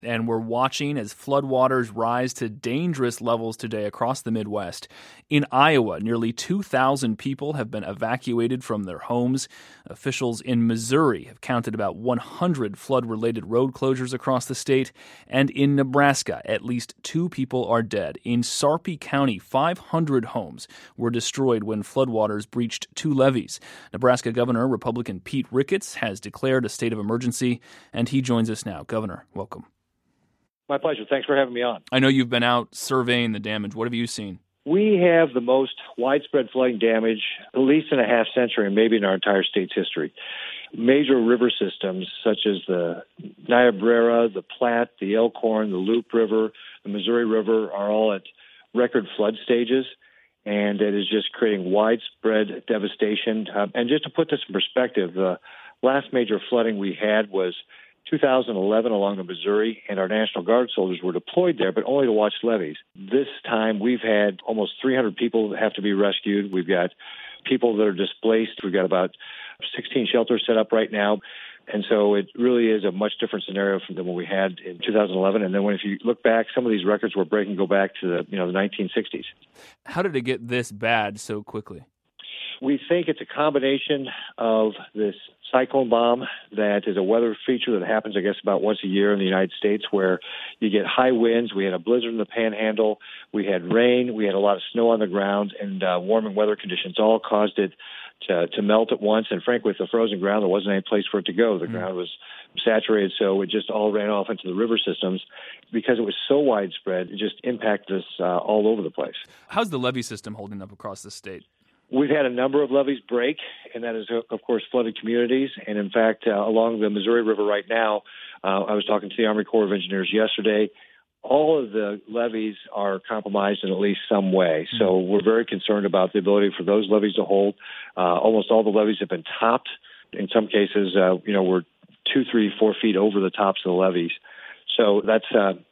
And we're watching as floodwaters rise to dangerous levels today across the Midwest. In Iowa, nearly 2,000 people have been evacuated from their homes. Officials in Missouri have counted about 100 flood-related road closures across the state. And in Nebraska, at least 2 people are dead. In Sarpy County, 500 homes were destroyed when floodwaters breached 2 levees. Nebraska Governor Republican Pete Ricketts has declared a state of emergency, and he joins us now. Governor, welcome. My pleasure. Thanks for having me on. I know you've been out surveying the damage. What have you seen? We have the most widespread flooding damage, at least in a half century, and maybe in our entire state's history. Major river systems such as the Niobrara, the Platte, the Elkhorn, the Loup River, the Missouri River are all at record flood stages, and it is just creating widespread devastation. And just to put this in perspective, the last major flooding we had was 2011 along the Missouri, and our National Guard soldiers were deployed there, but only to watch levees. This time, we've had almost 300 people that have to be rescued. We've got people that are displaced. We've got about 16 shelters set up right now. And so it really is a much different scenario than what we had in 2011. And then if you look back, some of these records we're breaking go back to the 1960s. How did it get this bad so quickly? We think it's a combination of this cyclone bomb that is a weather feature that happens, I guess, about once a year in the United States, where you get high winds. We had a blizzard in the Panhandle. We had rain. We had a lot of snow on the ground, and warming weather conditions all caused it to melt at once. And frankly, with the frozen ground, there wasn't any place for it to go. The ground was saturated, so it just all ran off into the river systems. Because it was so widespread, it just impacted us all over the place. How's the levee system holding up across the state? We've had a number of levees break, and that is, of course, flooded communities. And in fact, along the Missouri River right now, I was talking to the Army Corps of Engineers yesterday. All of the levees are compromised in at least some way. So we're very concerned about the ability for those levees to hold. Almost all the levees have been topped. In some cases, we're 2, 3, 4 feet over the tops of the levees. So that's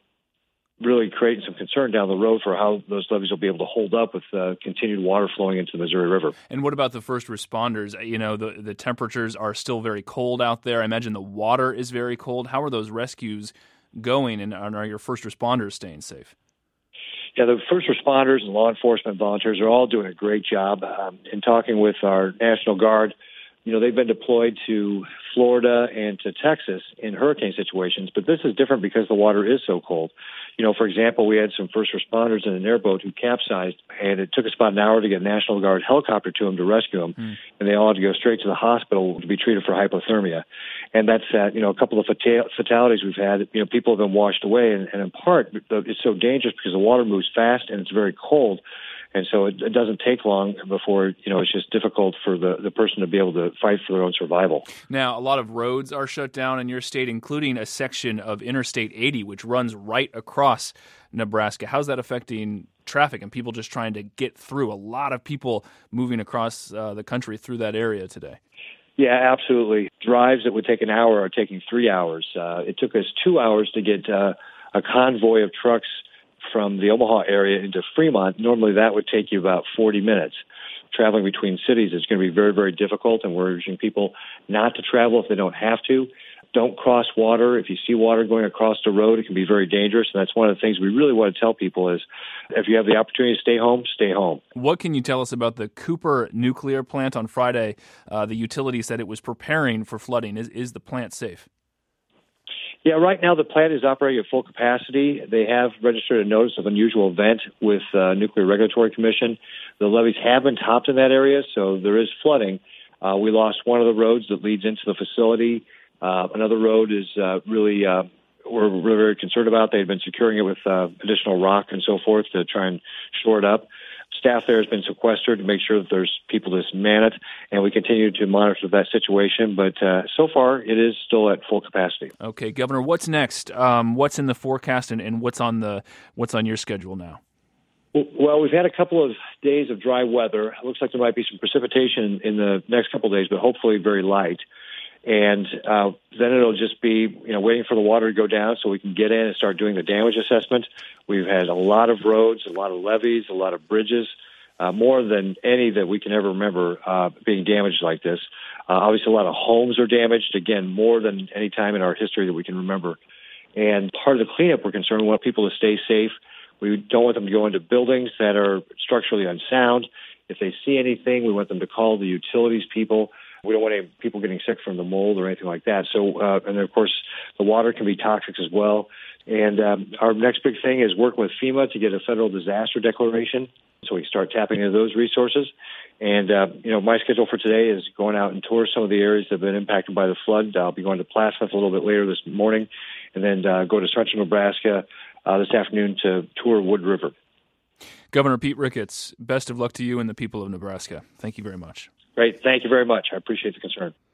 really creating some concern down the road for how those levees will be able to hold up with continued water flowing into the Missouri River. And what about the first responders? The temperatures are still very cold out there. I imagine the water is very cold. How are those rescues going, and are your first responders staying safe? Yeah, the first responders and law enforcement volunteers are all doing a great job. In talking with our National Guard, they've been deployed to Florida and to Texas in hurricane situations, but this is different because the water is so cold. For example, we had some first responders in an airboat who capsized, and it took us about an hour to get a National Guard helicopter to them to rescue them, and they all had to go straight to the hospital to be treated for hypothermia. And that's, a couple of fatalities we've had. People have been washed away, and in part, it's so dangerous because the water moves fast and it's very cold. And so it doesn't take long before, it's just difficult for the person to be able to fight for their own survival. Now, a lot of roads are shut down in your state, including a section of Interstate 80, which runs right across Nebraska. How's that affecting traffic and people just trying to get through? A lot of people moving across the country through that area today. Yeah, absolutely. Drives that would take an hour are taking 3 hours. It took us 2 hours to get a convoy of trucks from the Omaha area into Fremont. Normally that would take you about 40 minutes. Traveling between cities is going to be very, very difficult, and we're urging people not to travel if they don't have to. Don't cross water. If you see water going across the road, it can be very dangerous, and that's one of the things we really want to tell people is if you have the opportunity to stay home, stay home. What can you tell us about the Cooper nuclear plant? On Friday, the utility said it was preparing for flooding. Is the plant safe? Yeah, right now the plant is operating at full capacity. They have registered a notice of unusual event with Nuclear Regulatory Commission. The levees have been topped in that area, so there is flooding. We lost one of the roads that leads into the facility. Another road is we're very concerned about. They've been securing it with additional rock and so forth to try and shore it up. Staff there has been sequestered to make sure that there's people to man it, and we continue to monitor that situation. But so far, it is still at full capacity. Okay, Governor, what's next? What's in the forecast, and what's on your schedule now? Well, we've had a couple of days of dry weather. It looks like there might be some precipitation in the next couple of days, but hopefully very light. And then it'll just be, waiting for the water to go down so we can get in and start doing the damage assessment. We've had a lot of roads, a lot of levees, a lot of bridges, more than any that we can ever remember being damaged like this. Obviously, a lot of homes are damaged, again, more than any time in our history that we can remember. And part of the cleanup, we're concerned, we want people to stay safe. We don't want them to go into buildings that are structurally unsound. If they see anything, we want them to call the utilities people. We don't want any people getting sick from the mold or anything like that. So, and then, of course, the water can be toxic as well. And our next big thing is working with FEMA to get a federal disaster declaration so we can start tapping into those resources. And, my schedule for today is going out and tour some of the areas that have been impacted by the flood. I'll be going to Plattsmouth a little bit later this morning, and then go to Central Nebraska this afternoon to tour Wood River. Governor Pete Ricketts, best of luck to you and the people of Nebraska. Thank you very much. Great. Thank you very much. I appreciate the concern.